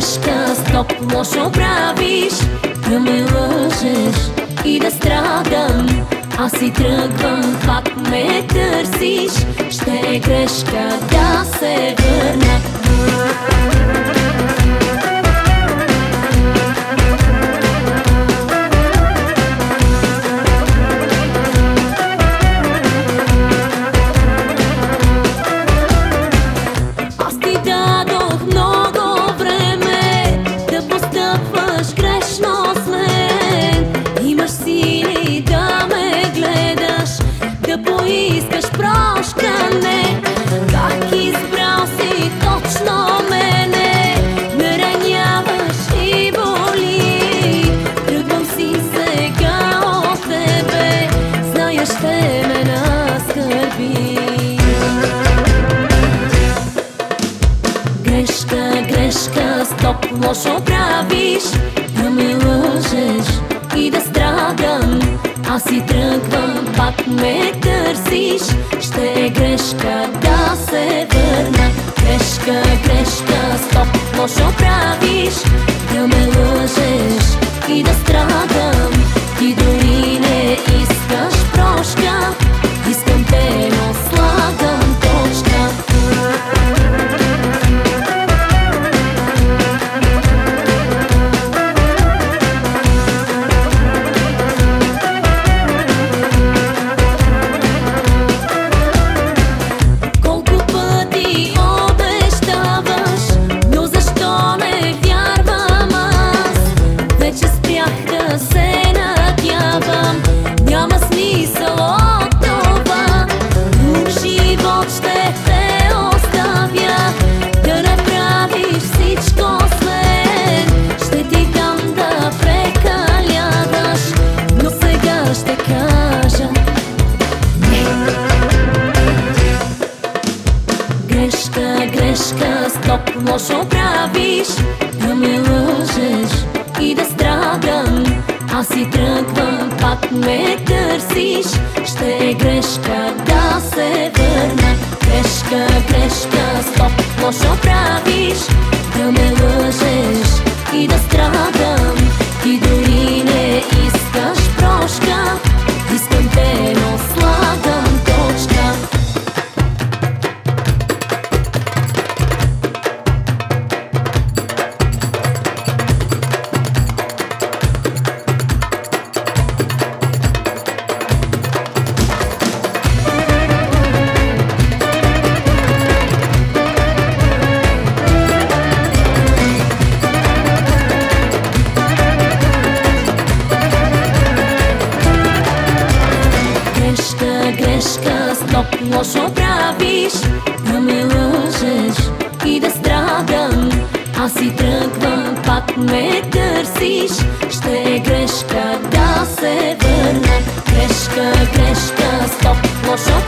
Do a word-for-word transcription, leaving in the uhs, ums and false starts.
грешка, стоп, лошо правиш, да ме лъжеш и да страдам. Аз си тръгвам, пак ме търсиш, ще е грешка да се върна. Поискаш прощане, как избрал си точно мене, ме раняваш и боли. Тръгвам си сега от тебе, зная ще ме наскърби. Грешка, грешка, стоп, лошо правиш, да ме лъжеш и да страдам. Аз си тръгвам, пак ме търсиш, ще е грешка да се върна. Грешка, грешка, стоп, лошо правиш, да ме лъжеш и да страдам. Ти дори не искаш прошка, искам те, но слагам точка. Грешка, грешка, стоп, лошо правиш, да ме лъжеш и да страдам. Аз си тръгвам, пак ме търсиш, ще е грешка да се върна. Грешка, грешка, стоп, лошо правиш, да ме лъжеш и да страдам. Ти дори не искаш прошка, искам те, но слагам точка. Грешка, стоп, лошо правиш, да ме лъжеш и да страдам. Аз си тръгвам, пак ме търсиш, ще е грешка да се върна. Грешка, грешка, стоп, лошо